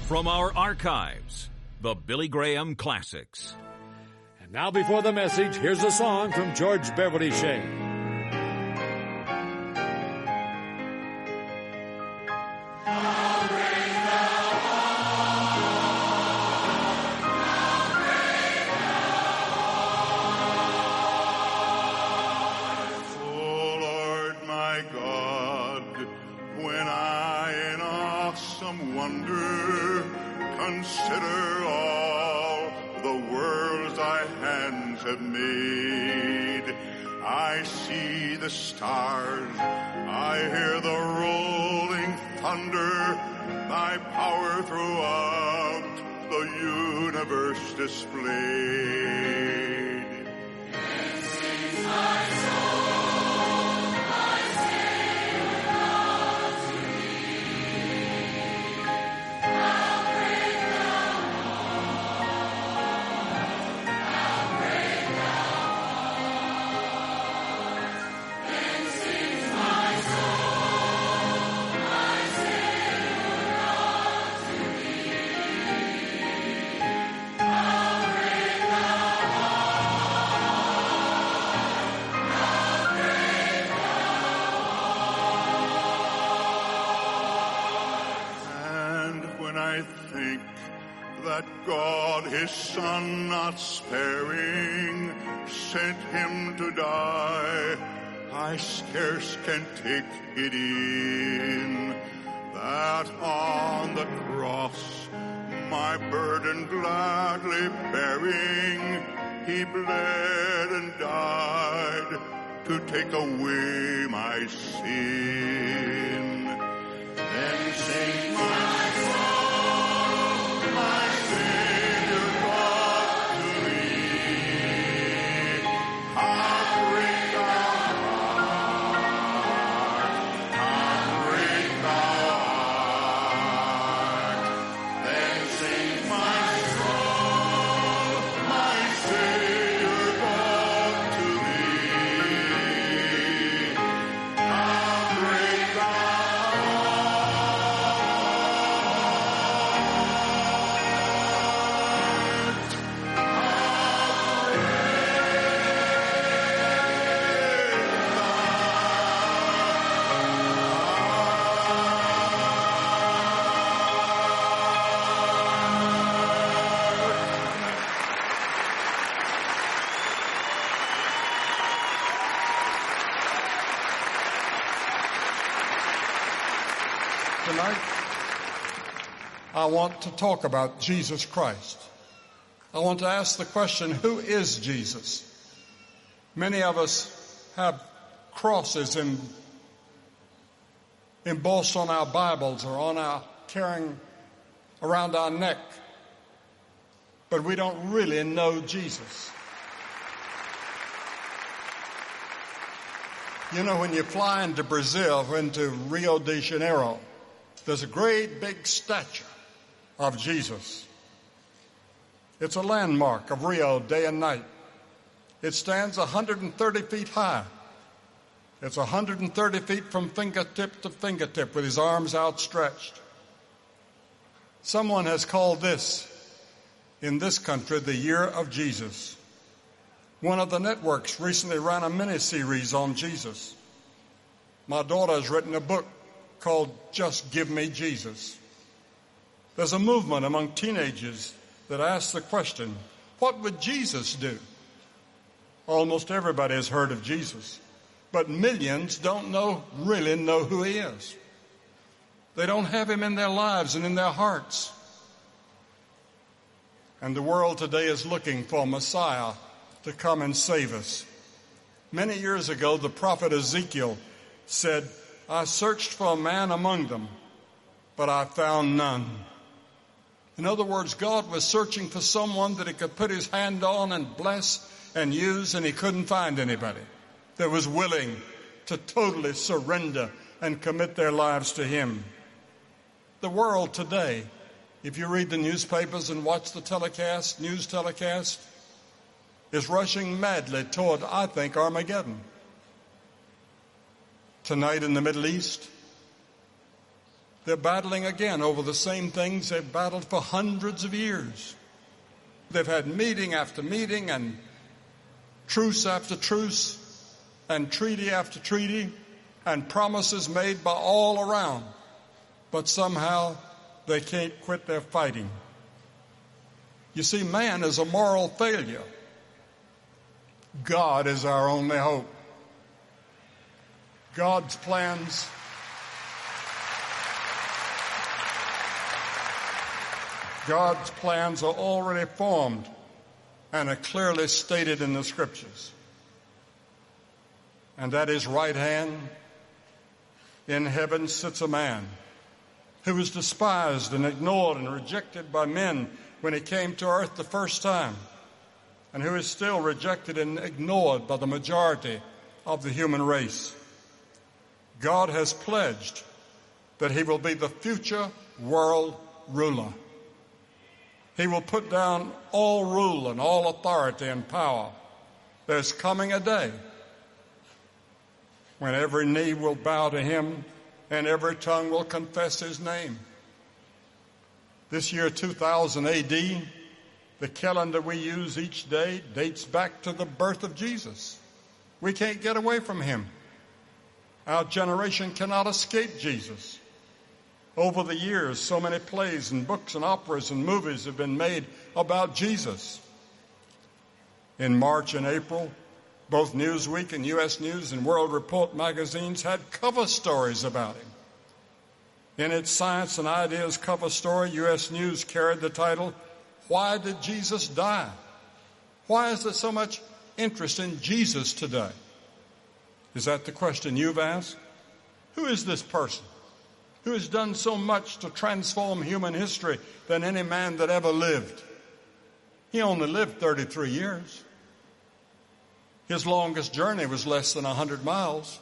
From our archives, the Billy Graham Classics. And now before the message, here's a song from George Beverly Shea. Consider all the worlds thy hands have made. I see the stars, I hear the rolling thunder, thy power throughout the universe displayed. And sings my soul, my Savior God to thee. How great thou art, how great thou art. Then sings my soul, my Savior God to thee. How great thou art, how great thou art. And when I think that God, his Son, not sparing, sent him to die, I scarce can take it in, that on the cross, my burden gladly bearing, he bled and died to take away my sin. Then sing my soul, my Savior God to thee. How great thou art, how great thou art. Then sing my soul, my Savior God to thee. How great thou art. Tonight, I want to talk about Jesus Christ. I want to ask the question, who is Jesus? Many of us have crosses embossed on our Bibles or on our carrying around our neck, but we don't really know Jesus. You know, when you fly into Brazil or into Rio de Janeiro, there's a great big statue of Jesus. It's a landmark of Rio day and night. It stands 130 feet high. It's 130 feet from fingertip to fingertip with his arms outstretched. Someone has called this, in this country, the Year of Jesus. One of the networks recently ran a mini-series on Jesus. My daughter has written a book called Just Give Me Jesus. There's a movement among teenagers that asks the question, what would Jesus do? Almost everybody has heard of Jesus, but millions don't really know who he is. They don't have him in their lives and in their hearts. And the world today is looking for a Messiah to come and save us. Many years ago, the prophet Ezekiel said, I searched for a man among them, but I found none. In other words, God was searching for someone that he could put his hand on and bless and use, and he couldn't find anybody that was willing to totally surrender and commit their lives to him. The world today, if you read the newspapers and watch the news telecast, is rushing madly toward, I think, Armageddon. Tonight in the Middle East, They're battling again over the same things they've battled for hundreds of years. They've had meeting after meeting and truce after truce and treaty after treaty and promises made by all around. But somehow they can't quit their fighting. You see, man is a moral failure. God is our only hope. God's plans are already formed and are clearly stated in the Scriptures. And at his right hand in heaven sits a man who was despised and ignored and rejected by men when he came to earth the first time, and who is still rejected and ignored by the majority of the human race. God has pledged that he will be the future world ruler. He will put down all rule and all authority and power. There's coming a day when every knee will bow to him and every tongue will confess his name. This year, 2000 AD, the calendar we use each day dates back to the birth of Jesus. We can't get away from him. Our generation cannot escape Jesus. Over the years, so many plays and books and operas and movies have been made about Jesus. In March and April, both Newsweek and U.S. News and World Report magazines had cover stories about him. In its Science and Ideas cover story, U.S. News carried the title, "Why Did Jesus Die?" Why is there so much interest in Jesus today? Is that the question you've asked? Who is this person who has done so much to transform human history than any man that ever lived? He only lived 33 years. His longest journey was less than 100 miles.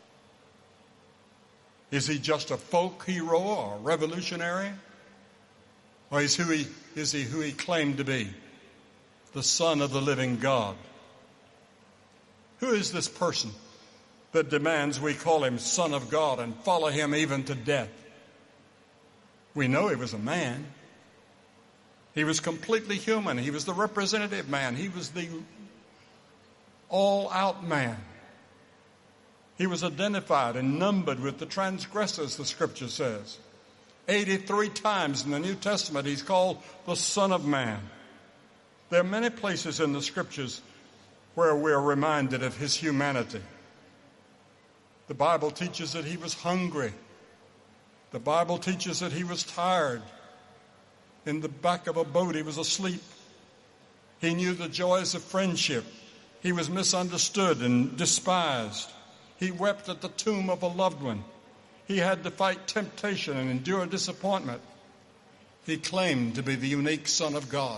Is he just a folk hero or a revolutionary? Or is he who he claimed to be? The Son of the living God. Who is this person that demands we call him Son of God and follow him even to death? We know he was a man. He was completely human. He was the representative man. He was the all-out man. He was identified and numbered with the transgressors, the Scripture says. 83 times in the New Testament he's called the Son of Man. There are many places in the Scriptures where we are reminded of his humanity. The Bible teaches that he was hungry. The Bible teaches that he was tired. In the back of a boat he was asleep. He knew the joys of friendship. He was misunderstood and despised. He wept at the tomb of a loved one. He had to fight temptation and endure disappointment. He claimed to be the unique Son of God.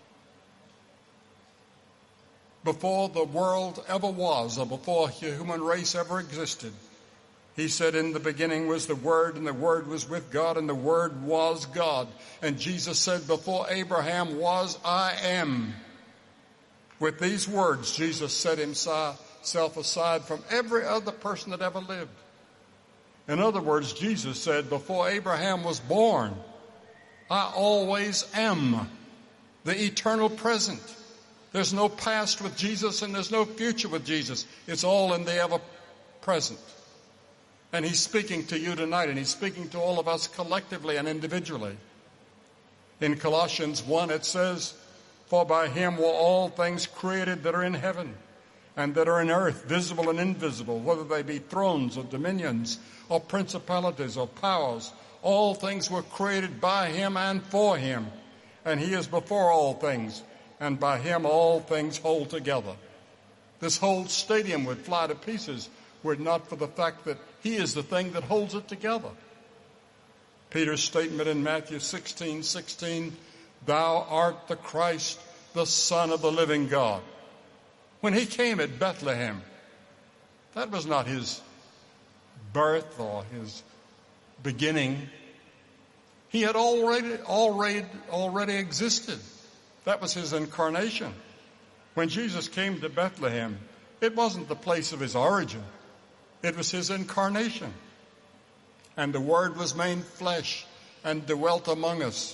Before the world ever was, or before the human race ever existed, he said, "In the beginning was the Word, and the Word was with God, and the Word was God." And Jesus said, "Before Abraham was, I am." With these words, Jesus set himself aside from every other person that ever lived. In other words, Jesus said, before Abraham was born, I always am, the eternal present. There's no past with Jesus and there's no future with Jesus. It's all in the ever present. And he's speaking to you tonight, and he's speaking to all of us collectively and individually. In Colossians 1 it says, "For by him were all things created that are in heaven and that are in earth, visible and invisible, whether they be thrones or dominions or principalities or powers. All things were created by him and for him. And he is before all things, and by him all things hold together." This whole stadium would fly to pieces were it not for the fact that he is the thing that holds it together. Peter's statement in Matthew 16:16, "Thou art the Christ, the Son of the living God." When he came at Bethlehem, that was not his birth or his beginning. He had already existed. That was his incarnation. When Jesus came to Bethlehem, it wasn't the place of his origin. It was his incarnation. And the Word was made flesh and dwelt among us.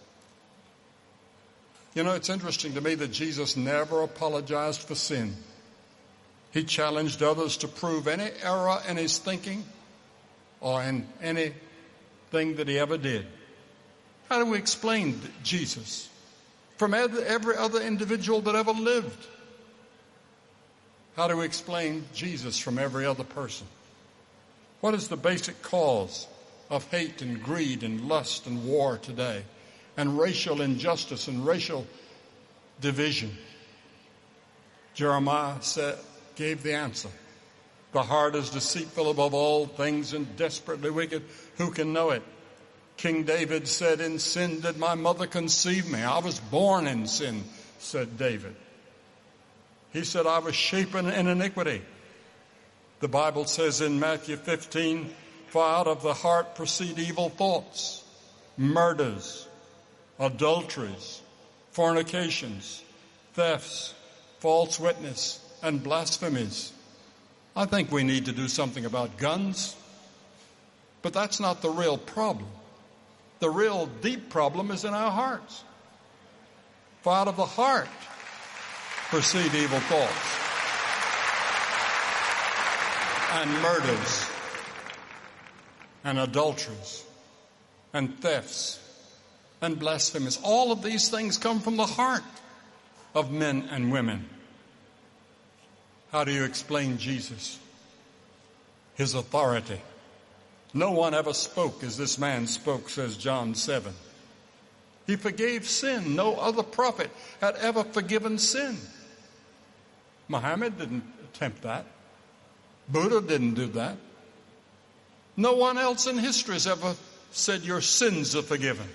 You know, it's interesting to me that Jesus never apologized for sin. He challenged others to prove any error in his thinking or in anything that he ever did. How do we explain Jesus from every other individual that ever lived? How do we explain Jesus from every other person? What is the basic cause of hate and greed and lust and war today, and racial injustice and racial division? Jeremiah gave the answer. The heart is deceitful above all things and desperately wicked. Who can know it? King David said, in sin did my mother conceive me. I was born in sin, said David. He said, I was shapen in iniquity. The Bible says in Matthew 15, for out of the heart proceed evil thoughts, murders, adulteries, fornications, thefts, false witness, and blasphemies. I think we need to do something about guns, but that's not the real problem. The real deep problem is in our hearts. For out of the heart proceed evil thoughts and murders and adulteries and thefts and blasphemies. All of these things come from the heart of men and women. How do you explain Jesus? His authority. No one ever spoke as this man spoke, says John 7. He forgave sin. No other prophet had ever forgiven sin. Muhammad didn't attempt that. Buddha didn't do that. No one else in history has ever said your sins are forgiven.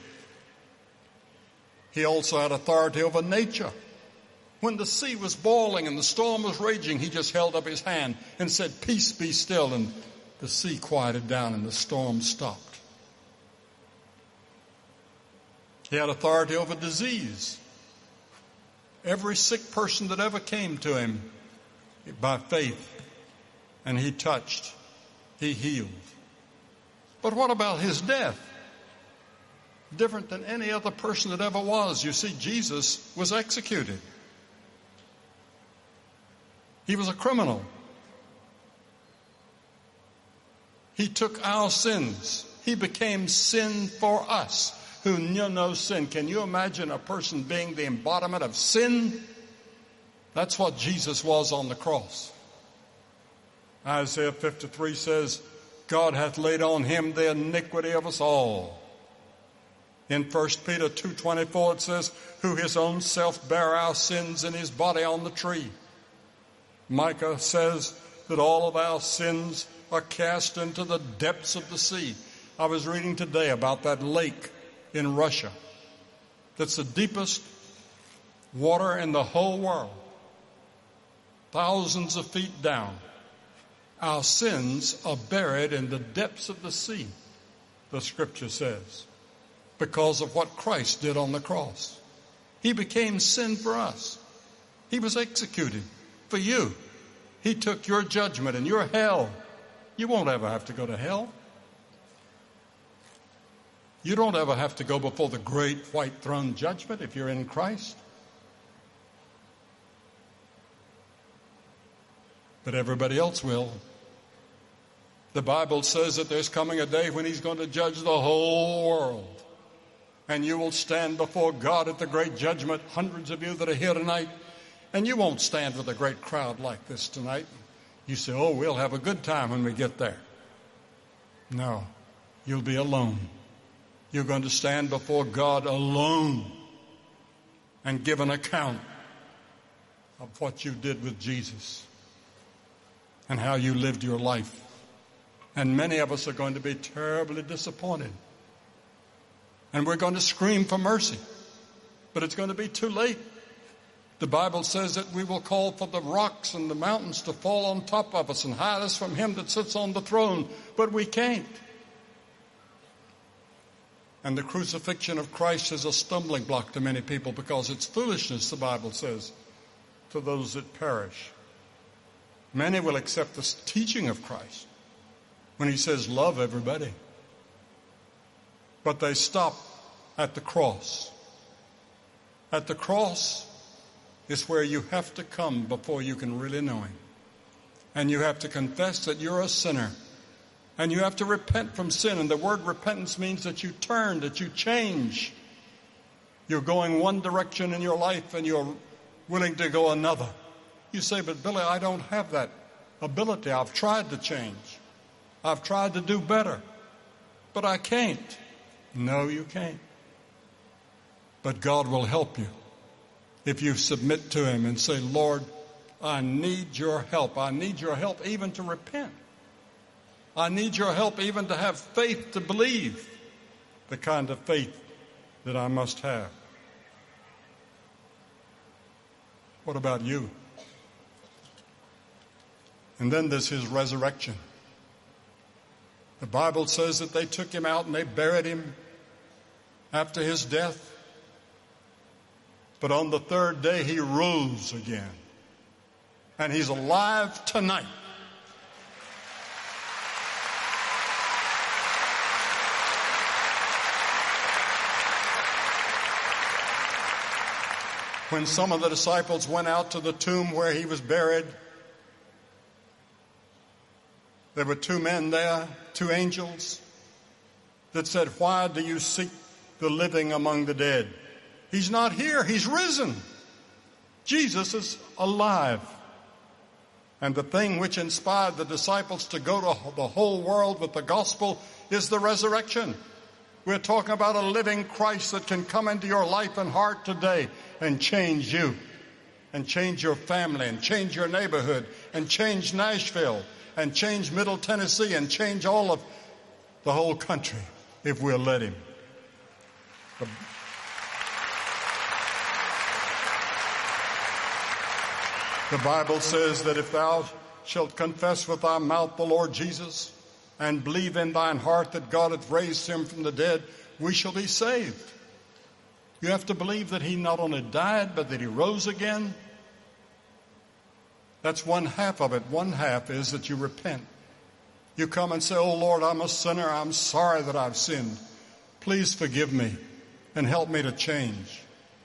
He also had authority over nature. When the sea was boiling and the storm was raging, he just held up his hand and said, peace, be still, and the sea quieted down and the storm stopped. He had authority over disease. Every sick person that ever came to him by faith, and he touched, he healed. But what about his death? Different than any other person that ever was. You see, Jesus was executed. He was a criminal. He took our sins. He became sin for us who knew no sin. Can you imagine a person being the embodiment of sin? That's what Jesus was on the cross. Isaiah 53 says, God hath laid on him the iniquity of us all. In 1 Peter 2:24 it says, who his own self bare our sins in his body on the tree. Micah says that all of our sins are cast into the depths of the sea. I was reading today about that lake in Russia. That's the deepest water in the whole world. Thousands of feet down. Our sins are buried in the depths of the sea, the scripture says, because of what Christ did on the cross. He became sin for us. He was executed for you. He took your judgment and your hell. You won't ever have to go to hell. You don't ever have to go before the great white throne judgment if you're in Christ. But everybody else will. The Bible says that there's coming a day when he's going to judge the whole world. And you will stand before God at the great judgment, hundreds of you that are here tonight. And you won't stand with a great crowd like this tonight. You say, oh, we'll have a good time when we get there. No, you'll be alone. You're going to stand before God alone and give an account of what you did with Jesus and how you lived your life. And many of us are going to be terribly disappointed. And we're going to scream for mercy. But it's going to be too late. The Bible says that we will call for the rocks and the mountains to fall on top of us and hide us from him that sits on the throne. But we can't. And the crucifixion of Christ is a stumbling block to many people because it's foolishness, the Bible says, to those that perish. Many will accept the teaching of Christ when he says, love everybody. But they stop at the cross. At the cross is where you have to come before you can really know Him. And you have to confess that you're a sinner. And you have to repent from sin. And the word repentance means that you turn, that you change. You're going one direction in your life and you're willing to go another. You say, but Billy, I don't have that ability. I've tried to change. I've tried to do better. But I can't. No, you can't. But God will help you if you submit to Him and say, Lord, I need your help. I need your help even to repent. I need your help even to have faith to believe the kind of faith that I must have. What about you? And then there's His resurrection. The Bible says that they took Him out and they buried Him after His death. But on the third day, He rose again. And He's alive tonight. When some of the disciples went out to the tomb where He was buried, there were two men there, two angels, that said, why do you seek the living among the dead? He's not here. He's risen. Jesus is alive. And the thing which inspired the disciples to go to the whole world with the gospel is the resurrection. We're talking about a living Christ that can come into your life and heart today and change you, and change your family, and change your neighborhood, and change Nashville, and change Middle Tennessee, and change all of the whole country if we'll let Him. The Bible says that if thou shalt confess with thy mouth the Lord Jesus and believe in thine heart that God hath raised Him from the dead, we shall be saved. You have to believe that He not only died, but that He rose again. That's one half of it. One half is that you repent. You come and say, oh Lord, I'm a sinner. I'm sorry that I've sinned. Please forgive me and help me to change.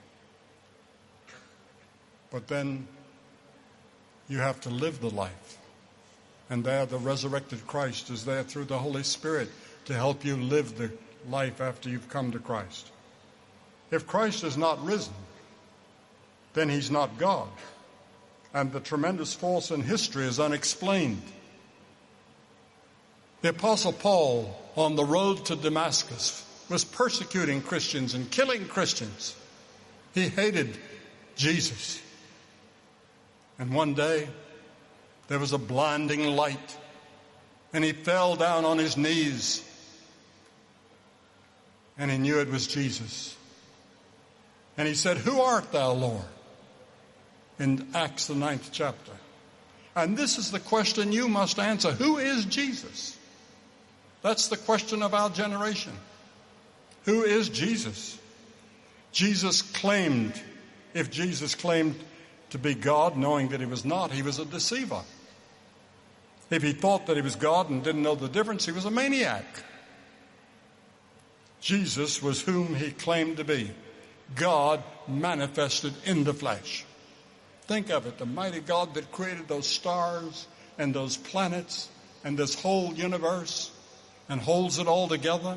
But then you have to live the life. And there the resurrected Christ is there through the Holy Spirit to help you live the life after you've come to Christ. If Christ is not risen, then He's not God. And the tremendous force in history is unexplained. The Apostle Paul, on the road to Damascus, was persecuting Christians and killing Christians. He hated Jesus. And one day, there was a blinding light, and he fell down on his knees, and he knew it was Jesus. And he said, who art thou, Lord? In Acts, the 9th chapter. And this is the question you must answer. Who is Jesus? That's the question of our generation. Who is Jesus? Jesus claimed, if Jesus claimed to be God, knowing that He was not, He was a deceiver. If He thought that He was God and didn't know the difference, He was a maniac. Jesus was whom He claimed to be. God manifested in the flesh. Think of it, the mighty God that created those stars and those planets and this whole universe and holds it all together.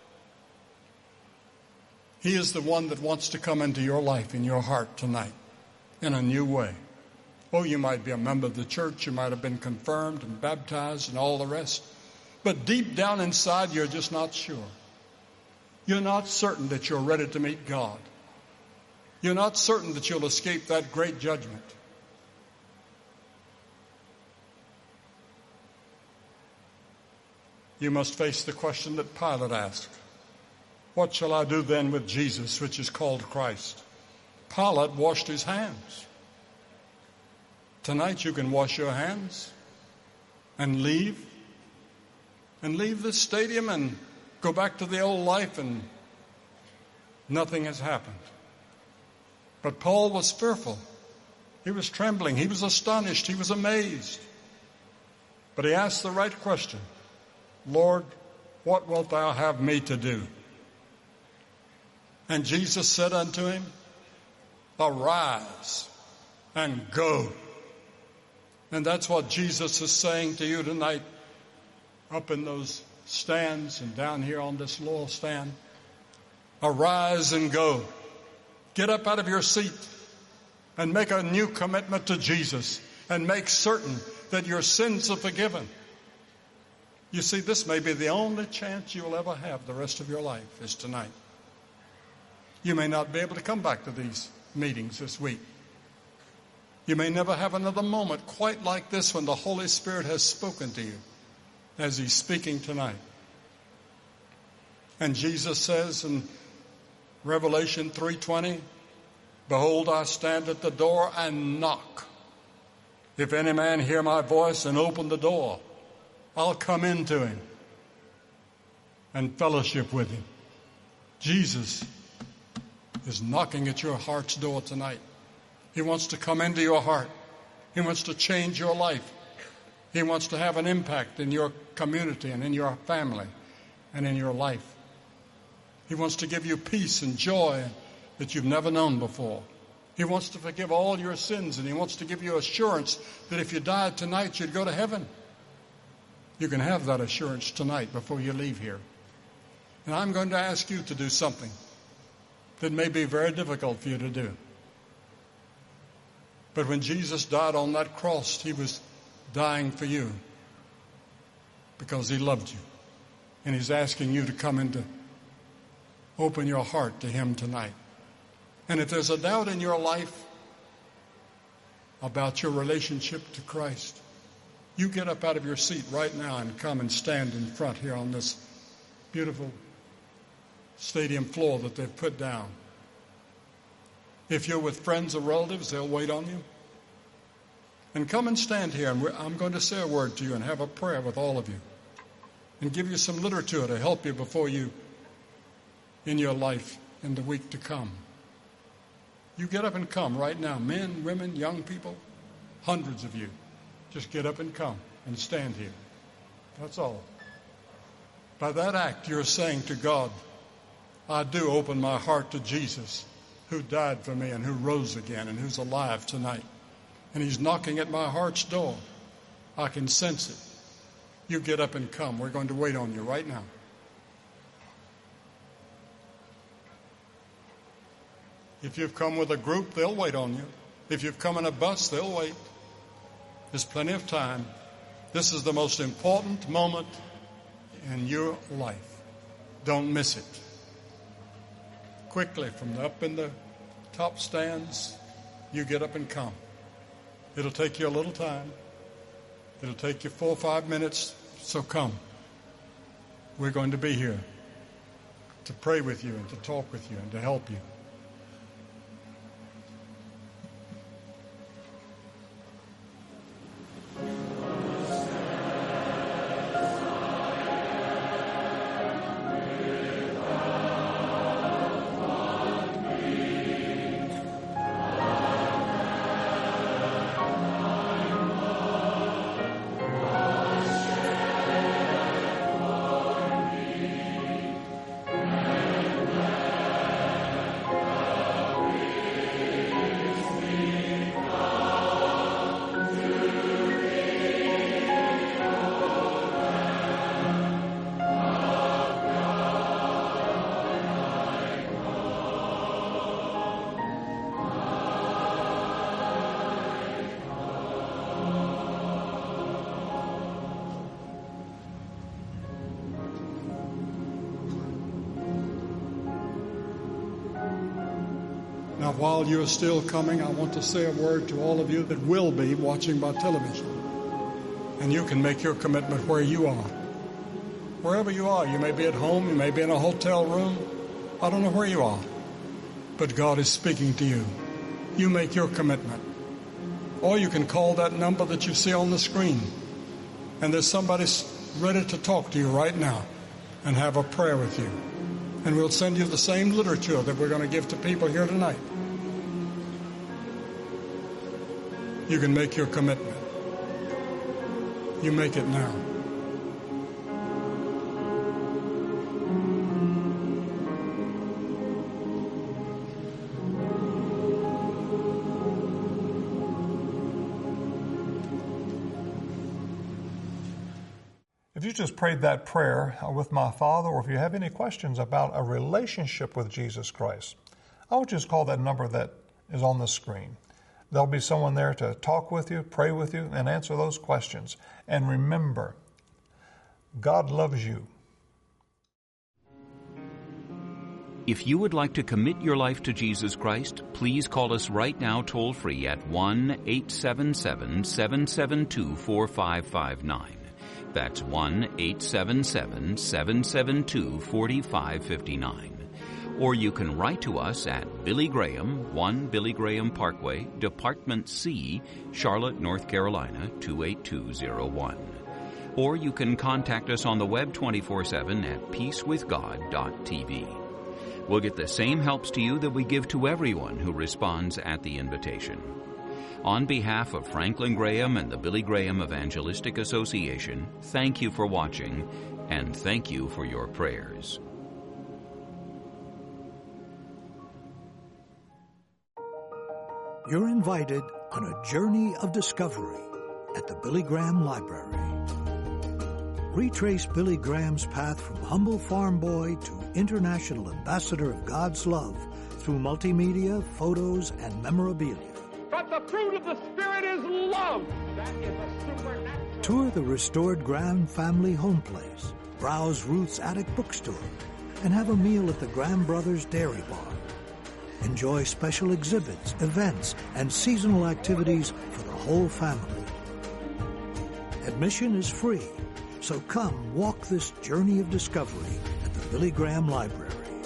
He is the one that wants to come into your life, in your heart tonight, in a new way. Oh, you might be a member of the church, you might have been confirmed and baptized and all the rest, but deep down inside you're just not sure. You're not certain that you're ready to meet God. You're not certain that you'll escape that great judgment. You must face the question that Pilate asked. What shall I do then with Jesus, which is called Christ? Pilate washed his hands. Tonight you can wash your hands and leave this stadium and go back to the old life, and nothing has happened. But Paul was fearful. He was trembling. He was astonished. He was amazed. But he asked the right question. Lord, what wilt thou have me to do? And Jesus said unto him, arise and go. And that's what Jesus is saying to you tonight, up in those stands and down here on this laurel stand. Arise and go. Get up out of your seat and make a new commitment to Jesus and make certain that your sins are forgiven. You see, this may be the only chance you'll ever have the rest of your life is tonight. You may not be able to come back to these meetings this week. You may never have another moment quite like this when the Holy Spirit has spoken to you as He's speaking tonight. And Jesus says in Revelation 3:20, behold, I stand at the door and knock. If any man hear my voice and open the door, I'll come into him and fellowship with him. Jesus is knocking at your heart's door tonight. He wants to come into your heart. He wants to change your life. He wants to have an impact in your community and in your family and in your life. He wants to give you peace and joy that you've never known before. He wants to forgive all your sins, and He wants to give you assurance that if you died tonight, you'd go to heaven. You can have that assurance tonight before you leave here. And I'm going to ask you to do something that may be very difficult for you to do. But when Jesus died on that cross, He was dying for you because He loved you. And He's asking you to come and to open your heart to Him tonight. And if there's a doubt in your life about your relationship to Christ, you get up out of your seat right now and come and stand in front here on this beautiful stadium floor that they've put down. If you're with friends or relatives, they'll wait on you. And come and stand here, and I'm going to say a word to you and have a prayer with all of you and give you some literature to help you before you in your life in the week to come. You get up and come right now. Men, women, young people, hundreds of you. Just get up and come and stand here. That's all. By that act, you're saying to God, I do open my heart to Jesus, who died for me and who rose again and who's alive tonight. And He's knocking at my heart's door. I can sense it. You get up and come. We're going to wait on you right now. If you've come with a group, they'll wait on you. If you've come in a bus, they'll wait. There's plenty of time. This is the most important moment in your life. Don't miss it. Quickly, from up in the top stands, you get up and come. It'll take you a little time. It'll take you 4 or 5 minutes, so come. We're going to be here to pray with you and to talk with you and to help you. Now, while you're still coming, I want to say a word to all of you that will be watching by television. And you can make your commitment where you are. Wherever you are, you may be at home, you may be in a hotel room. I don't know where you are. But God is speaking to you. You make your commitment. Or you can call that number that you see on the screen. And there's somebody ready to talk to you right now and have a prayer with you. And we'll send you the same literature that we're going to give to people here tonight. You can make your commitment. You make it now. If you just prayed that prayer with my father, or if you have any questions about a relationship with Jesus Christ, I would just call that number that is on the screen. There'll be someone there to talk with you, pray with you, and answer those questions. And remember, God loves you. If you would like to commit your life to Jesus Christ, please call us right now toll-free at 1-877-772-4559. That's 1-877-772-4559. Or you can write to us at Billy Graham, 1 Billy Graham Parkway, Department C, Charlotte, North Carolina, 28201. Or you can contact us on the web 24/7 at peacewithgod.tv. We'll get the same helps to you that we give to everyone who responds at the invitation. On behalf of Franklin Graham and the Billy Graham Evangelistic Association, thank you for watching, and thank you for your prayers. You're invited on a journey of discovery at the Billy Graham Library. Retrace Billy Graham's path from humble farm boy to international ambassador of God's love through multimedia, photos, and memorabilia. But the fruit of the Spirit is love. That is a supernatural. Tour the restored Graham family home place, browse Ruth's attic bookstore, and have a meal at the Graham Brothers Dairy Bar. Enjoy special exhibits, events, and seasonal activities for the whole family. Admission is free, so come walk this journey of discovery at the Billy Graham Library.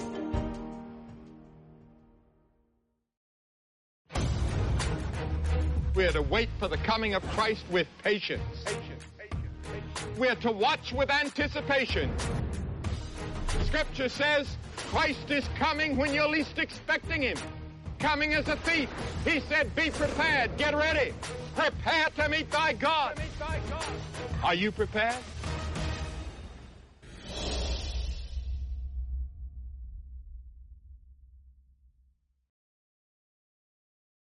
We are to wait for the coming of Christ with patience. We are to watch with anticipation. Scripture says Christ is coming when you're least expecting him. Coming as a thief. He said, be prepared, get ready. Prepare to meet thy God. Are you prepared?